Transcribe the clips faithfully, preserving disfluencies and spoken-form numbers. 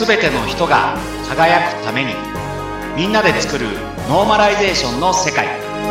すべての人が輝くために、みんなで作るノーマライゼーションの世界。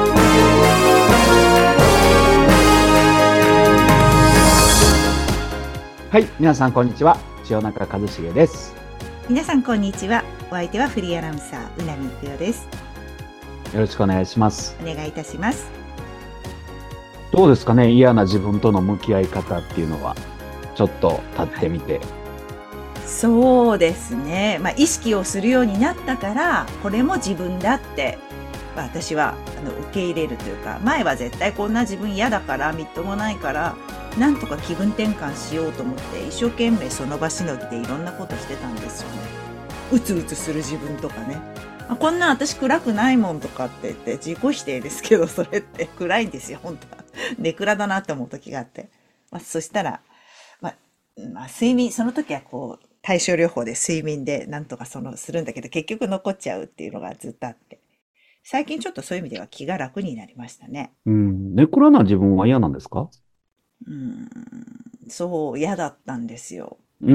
はい、皆さんこんにちは。塩中一茂です。 皆さんこんにちは。お相手はフリーアナウンサーうなみいくよです。 よろしくお願いします。 お願いいたします。 どうですかね、嫌な自分との向き合い方っていうのはちょっと経ってみて、はい、 そうですね、まあ、意識をするようになったからこれも自分だって、まあ、私はあの受け入れるというか、前は絶対こんな自分嫌だからみっともないからなんとか気分転換しようと思って一生懸命その場しのぎでいろんなことしてたんですよね。うつうつする自分とかね、あ、こんな私暗くないもんとかって言って自己否定ですけど、それって暗いんですよ本当は。ネクラだなって思う時があって、まあ、そしたら、まあまあ、睡眠、その時はこう対症療法で睡眠でなんとかそのするんだけど結局残っちゃうっていうのがずっとあって、最近ちょっとそういう意味では気が楽になりましたね。 うん、ネクラな自分は嫌なんですか？ うん、そう嫌だったんですよ。 うん、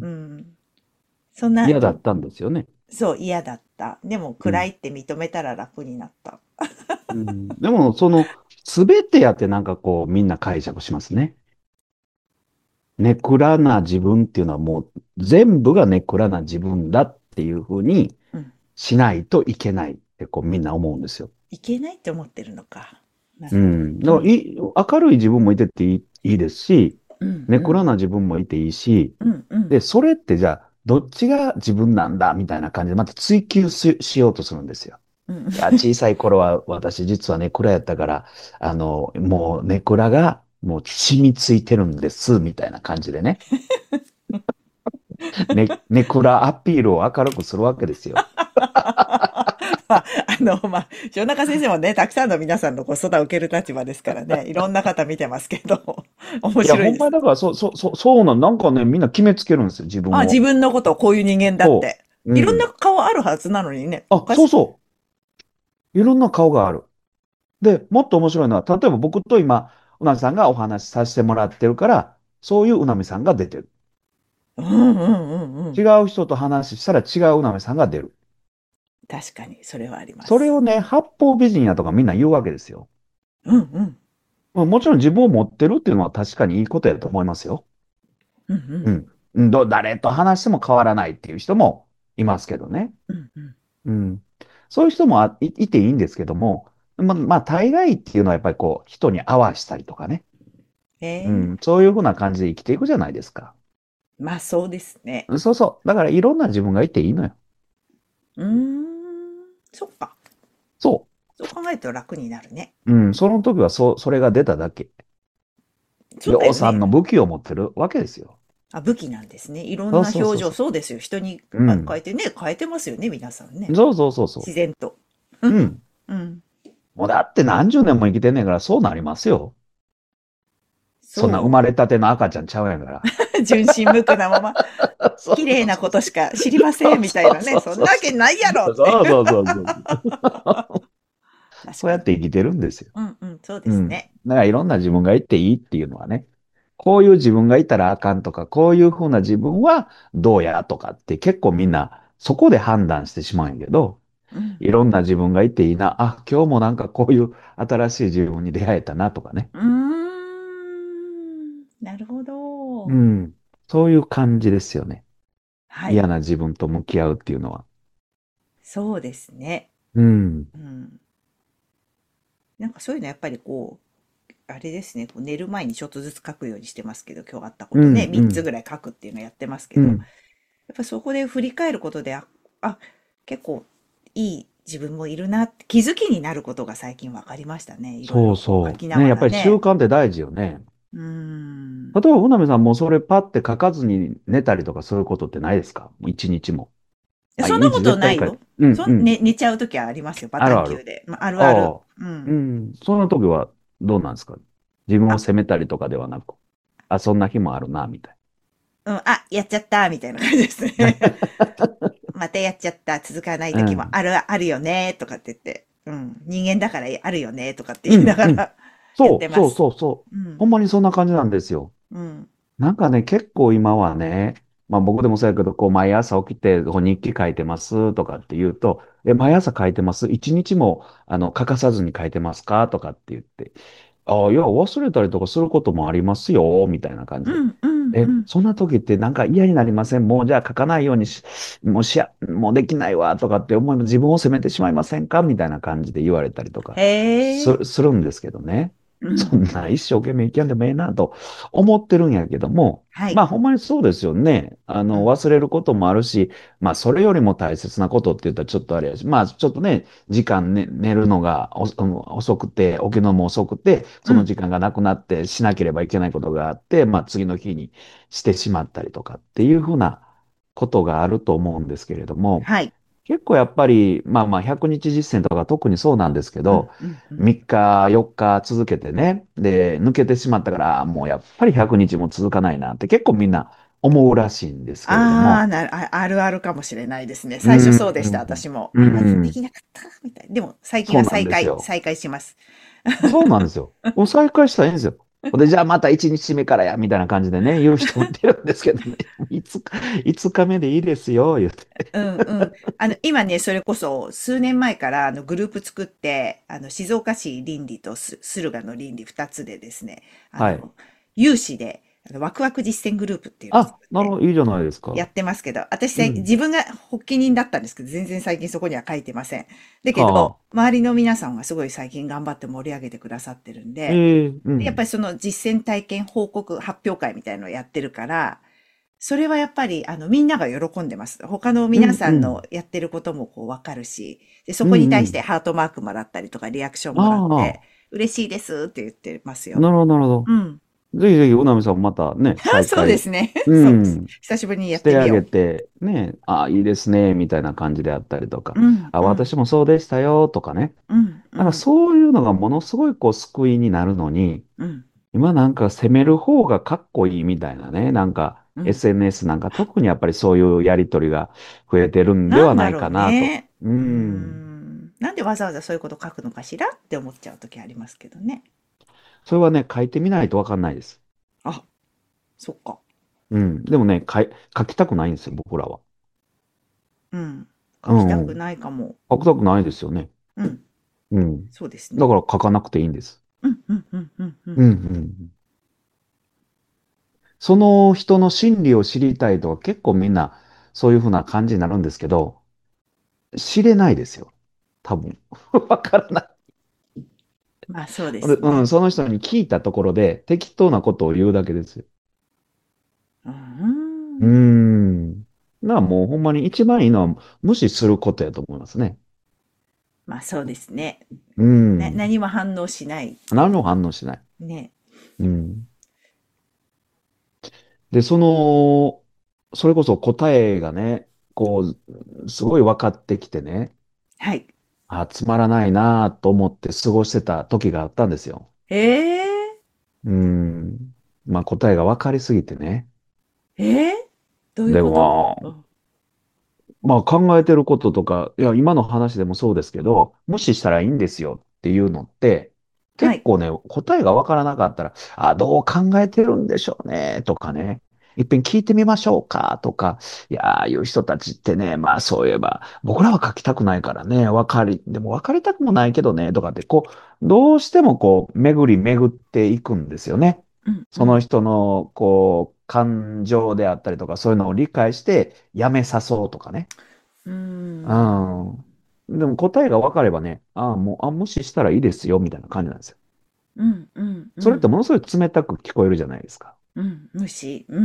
うん、そんなこ嫌だったんですよね。 そう嫌だった。でもうん、 暗いって認めたら楽になった。 うん、でもその全てやってなんかこうみんな解釈しますね。ネクラな自分っていうのはもう全部がネクラな自分だっていうふうにうん、 しないといけないってこうみんな思うんですよ。 いけないって思ってるのか。なるほど。 うん。だからいうん、 い、明るい自分もいてっていい、いいですし、 うん、 ネうん、 クラな自分もいていいし、 うん、うん、 で、それってじゃあ、どっちが自分なんだみたいな感じでまた追求し、しようとするんですよ。 うん。 いや、小さい頃は私実はネクラやったから、あの、もうネクラがもう染みついてるんです、みたいな感じでね。ね、ネクラアピールを明るくするわけですよ。 まあ、あの、まあ、塩中先生もね、たくさんの皆さんのご相談を受ける立場ですからね、いろんな方見てますけど、面いや、ほん白いです。 まにだから、そう、そう、そう、そうなん、なんかね、みんな決めつけるんですよ、自分あ、自を。 分のことをこういう人間だっそて。 う。ういろんなん。 顔あるはずなのにね、おあ、 かしい。 そうそう。いろんな顔がある。で、もっと面白いのは、例えば僕と今、うなみさんがお話しさせてもらってるから、そういううなみさんが出てる。 うんうんうんうん。 違う人と話したら違ううなみさんが出る。 確かに、それはあります。 それをね、八方美人やとかみんな言うわけですよ。 うんうん。 まあもちろん自分を持ってるっていうのは確かにいいことやと思いますよ。 うんうん。 うん。うんど誰と話しても変わらないっていう人もいますけどね。 うんうん。 うん。そういう人もあい、いていいんですけども、ま、まあ、大概っていうのはやっぱりこう、人に合わしたりとかね。 ええ、 うん。そういうふうな感じで生きていくじゃないですか。 まあそうですね。 そうそう。だからいろんな自分がいていいのよ。 うーん。そっか。 そそう考えると楽になるね。 う。うん。その時はそ、それが出ただけ。 そうりょうさんだよね。 の武器を持ってるわけですよ。 あ、武器なんですね。いろんそうな表情、 そうそうそそうですよ。人にう。うあ変えん。 てね、変えてますよね、皆さんね。 そうそうそうそ自然と。 う。うん。 うん。 もうだって何十年も生きてんねんからそうなりますよ。そんな生そまれたての赤ちゃんちゃうやんから。 う。純真無垢なまま、 そう綺麗なことそうそう。 しか知りません、みたいなね。 そうそうそんそうそう。 なわけないやろって。 そうそうそうそう。 確かに。 そうやって生きてるんですよ。 うんうん、そうでうん。 すね。 だからいろんな自分がいていいっていうのはね、こういう自分がいたらあかんとか、こういうふうな自分はどうやとかって結構みんなそこで判断してしまうんやけど、 うん。 いろんな自分がいていいな、あ、今日もなんかこういう新しい自分に出会えたなとかね。 うーん。なるほど。 うん。そういう感じですよね。 はい。 嫌な自分と向き合うっていうのは。 そうですね。 うん。 うん。なんかそういうのやっぱりこう、あれですね、こう寝る前にちょっとずつ書くようにしてますけど、今日あったこうん、 とね、3 うん、 つぐらい書くっていうのやってますけど、やうん。 っぱそこで振り返ることで、あ、あ、結構いい自分もいるなって気づきになることが最近分かりましたね。いろいそうろこう書そう。ね、 きながやっぱり習らね。 慣って大事よね。 うーん。 例えば、うなみさんもそれパッて書かずに寝たりとかそういうことってないですか？もう一日も。あ、一そんなこ日絶対書いて。 とないよ。 うん、 そん、 うん。 ね、寝ちゃうときはありますよ。バタあるある。 ンキューで。まあ、あるある。 ああ。 うん。 うん。その時はどうなんですか？自分をあ、 責めたりとかではなく。あ、そんな日もあるな、みたいうん、あ、やっちゃった、みたいな感じですな。 ね。またやっちゃった、続かない時もうん。 ある、あるよね、とかって言って、うん、人間だからあるよね、とかって言いなうん、うん。 がらやっそう、そう、 てます。 そう、そう。 うん、 ほんまにそんな感じなんですよ。 うん、 なんかね、結構今はね、 まあ僕でもそうやけど、こう毎朝起きてこう日記書いてますとかって言うと、え、毎朝書いてます一日もあの欠かさずに書いてますかとかって言って、ああ、いや、忘れたりとかすることもありますよ、みたいな感じで。 うんうんえ、 うん。 そんな時ってなんか嫌になりません？もうじゃあ書かないようにし、もうしや、もうできないわとかって思い、自分を責めてしまいませんかみたいな感じで言われたりとかす、 へえ。 するんですけどね。 うん。 そんな一生懸命生きやんでもええなと思ってるんやけども、 はい。 まあほんまにそうですよね。あの、 うん。 忘れることもあるし、まあそれよりも大切なことって言ったらちょっとあれやし、まあちょっとね、時間ね、寝るのがおうん遅くて、起きるのも遅くて、そのうん。 時間がなくなってしなければいけないことがあって、まあ次の日にしてしまったりとかっていうふうなことがあると思うんですけれども、 はい。 結構やっぱり、まあまあひゃくにち実践とか特にそうなんですけど、 うんうんうん。 みっか、よっか続けてね、で、抜けてしまったから、あもうやっぱりひゃくにちも続かないなって結構みんな思うらしいんですけれどああ、 も、 なる、あ、あるあるかもしれないですね。 う最初そうでした、 ん、 私も。 うあ、ででん、 きなかった、みたいな。でも、最近はそうなん再開、 ですよ。 再開します。 そうなんですよ。もう再開したらいいんですよ。で、じゃあまたいちにちめからや、みたいな感じでね、言う人もいてるんですけどね、いつか、いつかめでいいですよ、言って。 うんうん。あの、今ね、それこそ数年前からあのグループ作って、あの、静岡市倫理とす駿河の倫理二つでですね、あはい。 の、有志で、あのワクワク実践グループっていうのをあ、 作ってなるほど、いいじゃないですか。 やってますけど、私さい、 うん。 自分が発起人だったんですけど、全然最近そこには書いてません。だけど、 はあ。 周りの皆さんがすごい最近頑張って盛り上げてくださってるんで、 ええうでやっぱん。 りその実践体験報告発表会みたいなのをやってるから、それはやっぱり、あの、みんなが喜んでます。他のうん、 皆さんのうん。 やってることもこうわかるし、で、そうん、 こに対してうん。 ハートマークもらったりとかリアクションあもらって、 あ、 嬉しいですって言ってますよ。 なるほど、なるほど。 うん。 ぜひぜひ、うなみさんもまたね、再そうで開、 すね。 うそう。 ん、 久しぶりにやしてあげってみよて、ね、ああ、いいですね、みたいな感じであったりとか、 う。うん、 あ、 うん、 私もそうでしたよ、とかね。 うん、うなんかん、 そういうのがものすごいこう救いになるのに、 うん、 今なんか攻める方がかっこいいみたいなね、なんかうん。 エスエヌエス なんか特にやっぱりそういうやりとりが増えてるんではないなんだろうかなと。 ね。 ううーん。 ん。なんでわざわざそういうこと書くのかしらって思っちゃう時ありますけどね。 それはね、書いてみないとわかんないです。 あ、そっか。 うん。でもね、書い、書きたくないんですよ、僕らは。 うん。書うきたくん。 ないかも。 書きたくないですよね。 うん。 うん。 そうですね。 だから書かなくていいんです。 うん、うん、うん、うん、うん。 うん、うん。その人の心理を知りたいとか結構みんなそういうふうな感じになるんですけど、知れないですよ。多分。わからない。 まあそうで俺うん、 すね。 その人に聞いたところで適当なことを言うだけですよ。 うーうーん。 ん。だからもうほんまに一番いいのは無視することやと思いますね。 まあそうですね。 うな、 ん。 何も反応しない。 何も反応しない。 ね。 うん。で、その、それこそ答えがね、こう、すごい分かってきてね、 はい。 あ、つまらないなと思って過ごしてた時があったんですよ。 ええうん。まあ答えが分かりすぎてね。 ええどういうでことも、 うん。 まあ考えてることとか、いや、今の話でもそうですけど、無視したらいいんですよっていうのって、 はい。 結構ね、答えがわからなかったら、あ、どう考えてるんでしょうね、とかね。いっぺん聞いてみましょうか、とか。いや、ああいう人たちってね、まあそういえば、僕らは書きたくないからね、わかり、でも分かりたくもないけどね、とかって、こう、どうしてもこう、巡り巡っていくんですよね。 うん、うん、 その人の、こう、感情であったりとか、そういうのを理解して、やめさそうとかね。 うーん。 うん。でも答えが分かればね、ああ、もう、あ、無視したらいいですよ、みたいな感じなんですよ。 うん、うん、うそれってん。 ものすごい冷たく聞こえるじゃないですか。 うん、無視。うん、うん。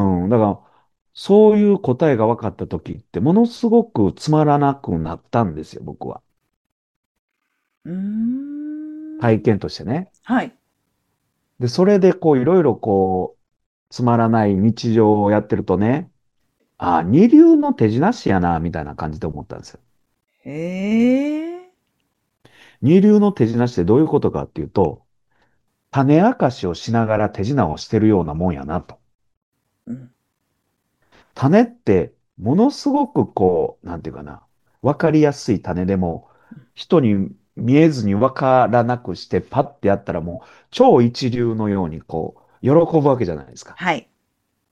うん。だから、そういう答えが分かった時って、ものすごくつまらなくなったんですよ、僕は。 うーん。 体験としてね。 はい。 で、それでこう、いろいろこう、つまらない日常をやってるとね、ああ、二流の手品師やな、みたいな感じで思ったんですよ。 へえ。 二流の手品師ってどういうことかっていうと、種明かしをしながら手品をしてるようなもんやなと。 うん。 種ってものすごくこう、なんていうかな、わかりやすい種でも、人に見えずにわからなくしてパッてやったらもう超一流のようにこう、喜ぶわけじゃないですか。 はい。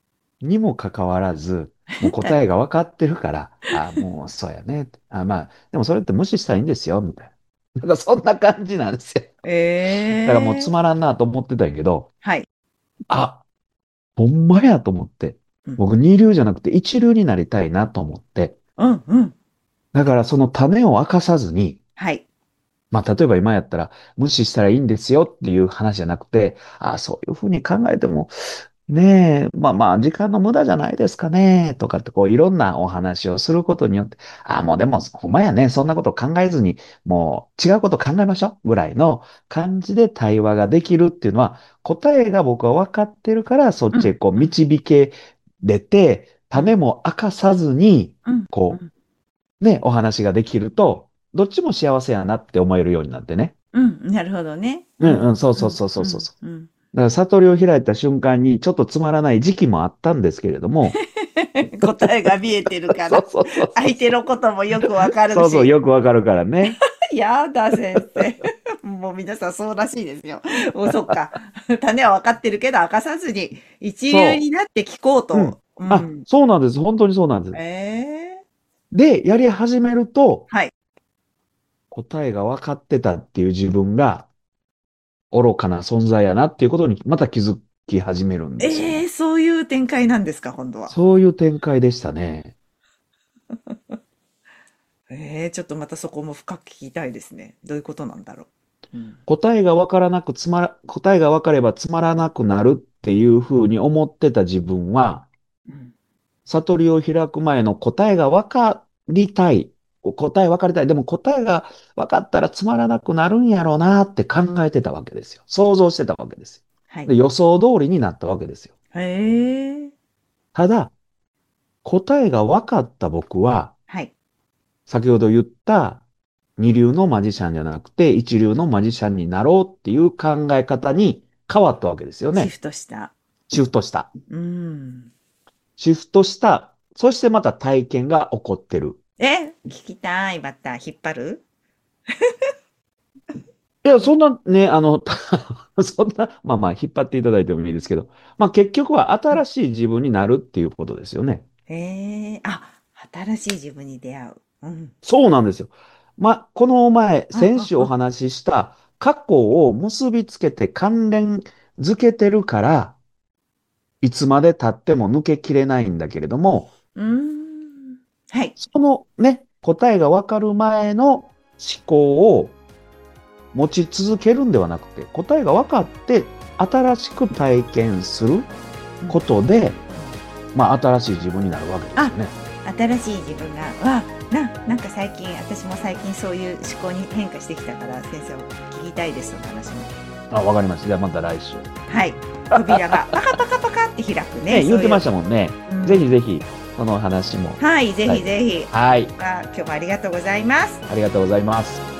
にもかかわらず、もう答えが分かってるから、あ、もうそうやね。あ、まあ、でもそれって無視したらいいんですよ、みたいな。なんかそんな感じなんですよ。だからもうつええ、 まらんなと思ってたんやけど、 はい。 あ、ほんまやと思って。 うん。 僕二流じゃなくて一流になりたいなと思って。 うんうん。 だからその種を明かさずに、 はい。 まあ例えば今やったら無視したらいいんですよっていう話じゃなくて、あ、そういうふうに考えてもねえ、まあまあ、時間の無駄じゃないですかね、とかってこう、いろんなお話をすることによって、ああ、もうでも、ほんまやね、そんなこと考えずに、もう違うこと考えましょう、ぐらいの感じで対話ができるっていうのは、答えが僕は分かってるから、そっうんちへこう、 うん導けれて、 うん種も明かさずに、 うんうこんう、ね、お話ができると、どっちも幸せやなって思えるようになってね。 うん、なるほどね。うん、 うんうん、そううんそうそうそうそう。 うんうん。 だから悟りを開いた瞬間にちょっとつまらない時期もあったんですけれども、 答えが見えてるかそうら、 そうそうそう相手のこともよくわかるそうそう、 し。 よくわかるからね。 やだ、先生。もう皆さんそうらしいですよ。もうそっか。種は分かってるけど明かさずに一流にそなって聞こうう。うん。 と。うあ、 ん。 そうなんです。本当にそうなんです。 ええ、 で、やり始めると、 はい。 答えが分かってたっていう自分が愚かな存在やなっていうことにまた気づき始めるんですよね。 ええ、そういう展開なんですか、今度は。 そういう展開でしたね。 ええ、ちょっとまたそこも深く聞きたいですね。どういうことなんだろう。うん。 答えが分からなくつまら、答えが分かればつまらなくなるっていうふうに思ってた自分は、 うん。 悟りを開く前の答えが分かりたい。答え分かりたい。でも答えが分かったらつまらなくなるんやろうなって考えてたわけですよ。想像してたわけですよ。 はい。 で、予想通りになったわけですよ。 へえ。 ただ、答えが分かった僕は、 はい。 先ほど言った二流のマジシャンじゃなくて一流のマジシャンになろうっていう考え方に変わったわけですよね。 シフトした。 シフトした。 うん。 シフトした。そしてまた体験が起こってる。 え、聞きたい。また引っ張る？ いや、そんなね、あの、そんな、まあまあ、引っ張っていただいてもいいですけど、まあ結局はうん。 新しい自分になるっていうことですよね。 へえ。あ、新しい自分に出会う。うん。 そうなんですよ。まあ、この前、 うん先週おうんうん。 話しした過去を結びつけて関連づけてるから、いつまで経っても抜けきれないんだけれども、 うーん。はい。 そのね、答えがわかる前の思考を持ち続けるんではなくて、答えが分かって新しく体験するうん。 ことで、 うん。 まあ、新しい自分になるわけですあ、 よね。 新しい自分が、わ、ななんか最近、私も最近そういう思考に変化してきたから、先生も聞きたいです、その話も。 あ、わかりました。じゃあまた来週。 はい。扉がパカパカパカって開くね、 ね、言ってまそういう。 したもんね。 うん。 ぜひぜひ、その話も。 はい、ぜはい。 ひぜひ。 はい。 あ、今日もありがとうございます。 ありがとうございます。